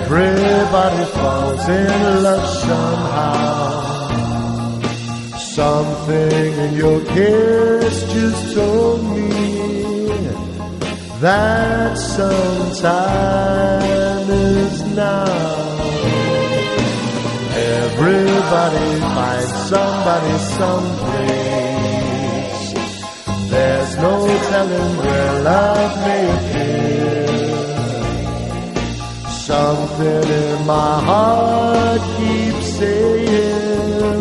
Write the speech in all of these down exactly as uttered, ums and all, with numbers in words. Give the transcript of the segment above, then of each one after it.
Everybody falls in love somehow. Something in your kiss just told me that sometime is now. Everybody finds somebody someplace. There's no telling where love may appear. Something in my heart keeps saying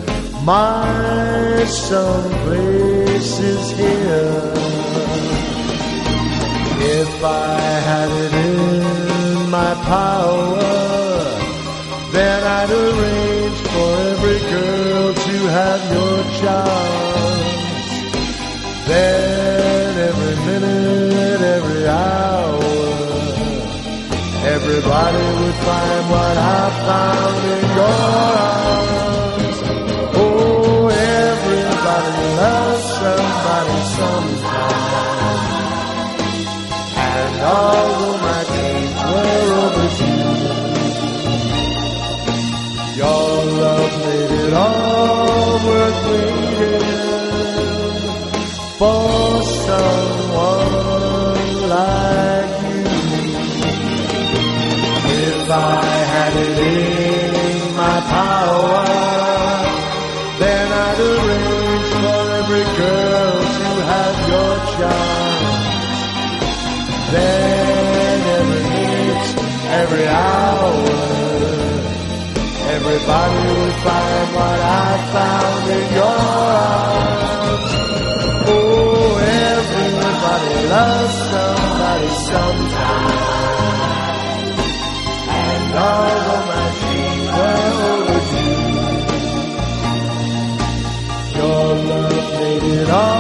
my someplace is here. If I had it in my power, then I'd arrange for every girl to have your charms. Then every minute, every hour, everybody would find what I found in your arms. Oh, everybody loves somebody sometime. And although my dreams were overdue, your love made it all worth waiting for someone like you. If I had it in my power, then I'd arrange for every girl to have your charms. Then every minute, every hour, everybody would find what I found in your arms. Oh, everybody loves somebody sometime. And although my dreams were overdue, your love made it all